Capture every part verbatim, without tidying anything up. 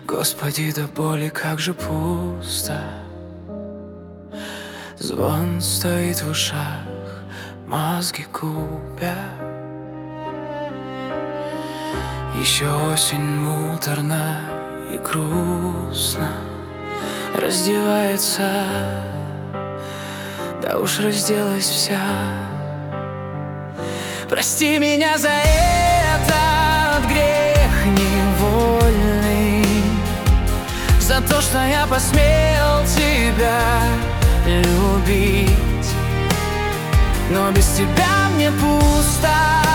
Господи, до боли как же пусто. Звон стоит в ушах, мозги купя. Еще осень муторна и грустно раздевается, да уж разделась вся. Прости меня за этот грех невольный, за то, что я посмел тебя любить. Но без тебя мне пусто,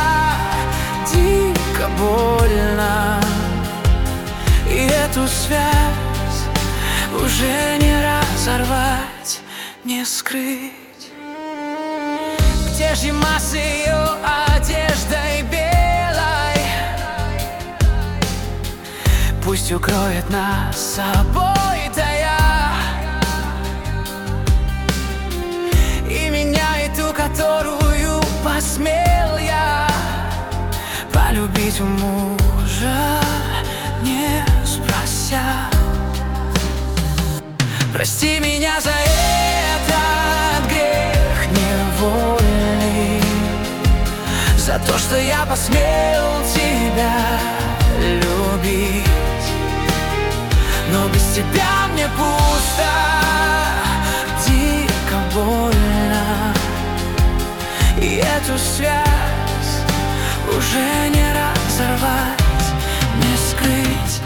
дико больно, и эту связь уже не разорвать, не скрыть. Где же массы ее одеждой белой? Пусть укроет нас собой тая, и меня, и ту, которую посмел я полюбить у мужа, не спрося. Прости меня за этот грех невольный, за то, что я посмел тебя любить. Но без тебя мне пусто, дико больно, и эту связь уже не разорвать, не скрыть.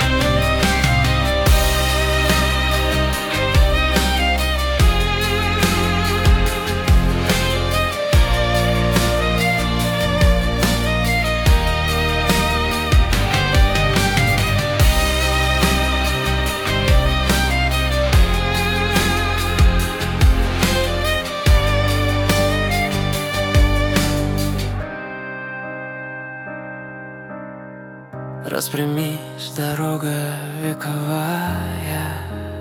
Распрямись, дорога вековая,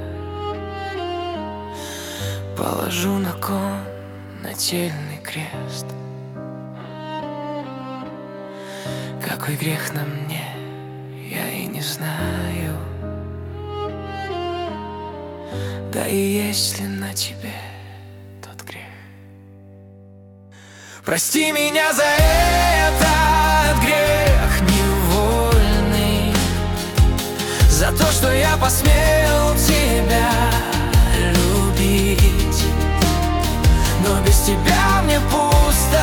положу на кон нательный крест. Какой грех на мне, я и не знаю. Да и есть ли на тебе тот грех? Прости меня за этот грех невольный, за то, что я посмел тебя любить. Но без тебя мне пусто,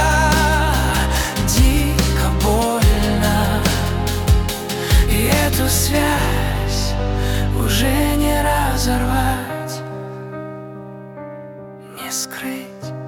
дико больно, и эту связь уже не разорвать, не скрыть.